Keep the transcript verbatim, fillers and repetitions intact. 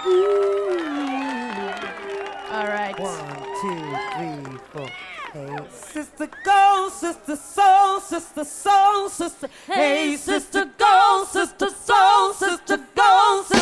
All right. One, two, three, four. Hey, sister, go, sister, soul, sister, soul, sister. Hey, sister, go, sister, soul, sister, go, sister.